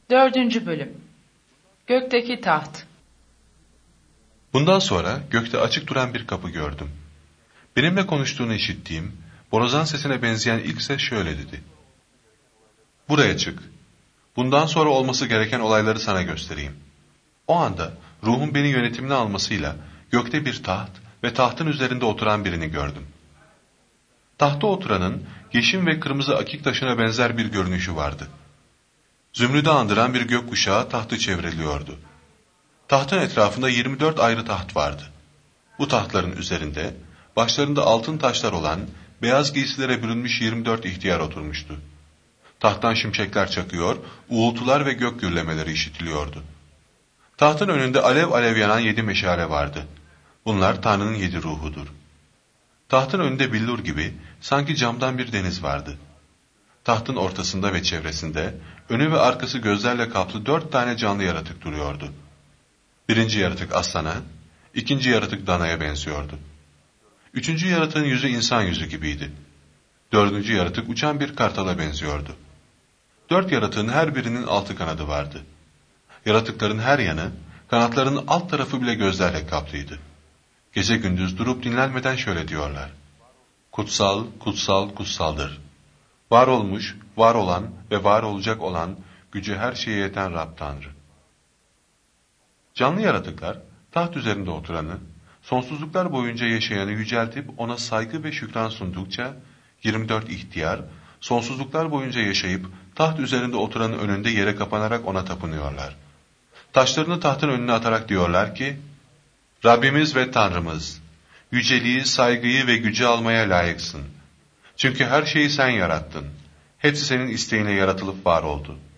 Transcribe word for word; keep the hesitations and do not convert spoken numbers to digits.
Dördüncü bölüm. Gökteki taht. Bundan sonra gökte açık duran bir kapı gördüm. Benimle konuştuğunu işittiğim, borazan sesine benzeyen ilk ses şöyle dedi: "Buraya çık. Bundan sonra olması gereken olayları sana göstereyim." O anda ruhun beni yönetimine almasıyla gökte bir taht ve tahtın üzerinde oturan birini gördüm. Tahta oturanın yeşim ve kırmızı akik taşına benzer bir görünüşü vardı. Zümrüdü andıran bir gökkuşağı tahtı çevreliyordu. Tahtın etrafında yirmi dört ayrı taht vardı. Bu tahtların üzerinde, başlarında altın taşlar olan, beyaz giysilere bürünmüş yirmi dört ihtiyar oturmuştu. Tahttan şimşekler çakıyor, uğultular ve gök gürlemeleri işitiliyordu. Tahtın önünde alev alev yanan yedi meşale vardı. Bunlar Tanrı'nın yedi ruhudur. Tahtın önünde billur gibi, sanki camdan bir deniz vardı. Tahtın ortasında ve çevresinde, önü ve arkası gözlerle kaplı dört tane canlı yaratık duruyordu. Birinci yaratık aslana, ikinci yaratık danaya benziyordu. Üçüncü yaratığın yüzü insan yüzü gibiydi. Dördüncü yaratık uçan bir kartala benziyordu. Dört yaratığın her birinin altı kanadı vardı. Yaratıkların her yanı, kanatlarının alt tarafı bile gözlerle kaplıydı. Gece gündüz durup dinlenmeden şöyle diyorlar: "Kutsal, kutsal, kutsaldır. Var olmuş, var olan ve var olacak olan, gücü her şeye yeten Rab Tanrı." Canlı yaratıklar, taht üzerinde oturanı, sonsuzluklar boyunca yaşayanı yüceltip ona saygı ve şükran sundukça, yirmi dört ihtiyar, sonsuzluklar boyunca yaşayıp taht üzerinde oturanın önünde yere kapanarak ona tapınıyorlar. Taşlarını tahtın önüne atarak diyorlar ki: "Rabbimiz ve Tanrımız, yüceliği, saygıyı ve gücü almaya layıksın. Çünkü her şeyi sen yarattın. Hepsi senin isteğine yaratılıp var oldu.